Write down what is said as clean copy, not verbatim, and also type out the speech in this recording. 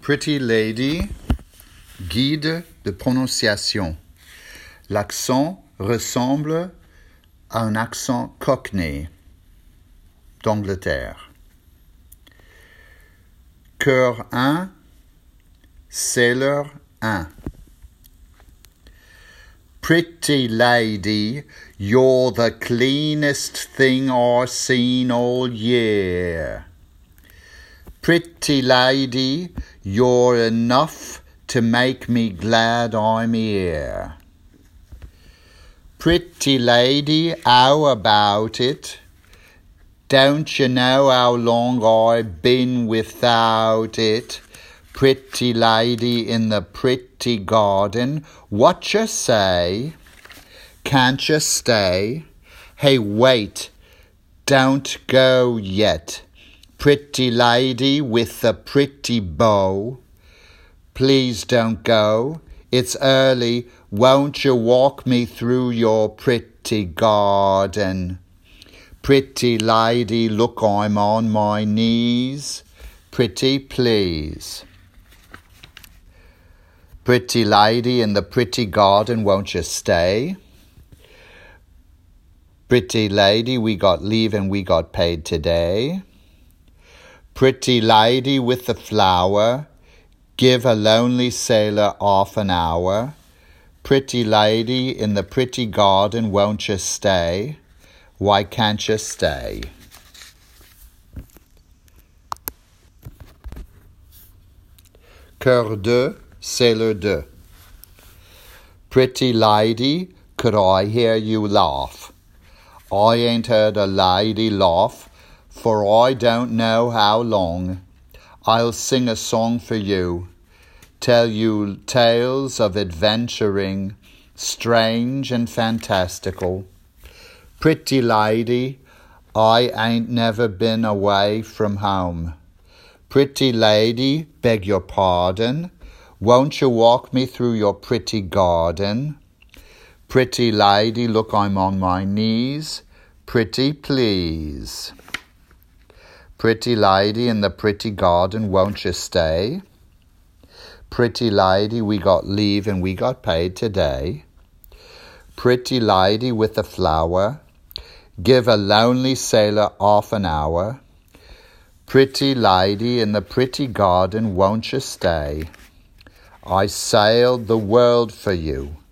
Pretty lady, guide de prononciation. L'accent ressemble à un accent cockney d'Angleterre. Cœur 1, sailor 1. Pretty lady, you're the cleanest thing I've seen all year. Pretty lady, you're enough to make me glad I'm here. Pretty lady, how about it? Don't you know how long I've been without it? Pretty lady in the pretty garden, what you say? Can't you stay? Hey, wait, don't go yet. Pretty lady with the pretty bow, please don't go. It's early, won't you walk me through your pretty garden? Pretty lady, look, I'm on my knees. Pretty please. Pretty lady in the pretty garden, won't you stay? Pretty lady, we got leave and we got paid today. Pretty lady with the flower, give a lonely sailor half an hour. Pretty lady in the pretty garden, won't you stay? Why can't you stay? Cœur 2, sailor 2. Pretty lady, could I hear you laugh? I ain't heard a lady laugh for I don't know how long. I'll sing a song for you, tell you tales of adventuring, strange and fantastical. Pretty lady, I ain't never been away from home. Pretty lady, beg your pardon, won't you walk me through your pretty garden? Pretty lady, look, I'm on my knees. Pretty please. Pretty lady in the pretty garden, won't you stay? Pretty lady, we got leave and we got paid today. Pretty lady with the flower, give a lonely sailor half an hour. Pretty lady in the pretty garden, won't you stay? I sailed the world for you.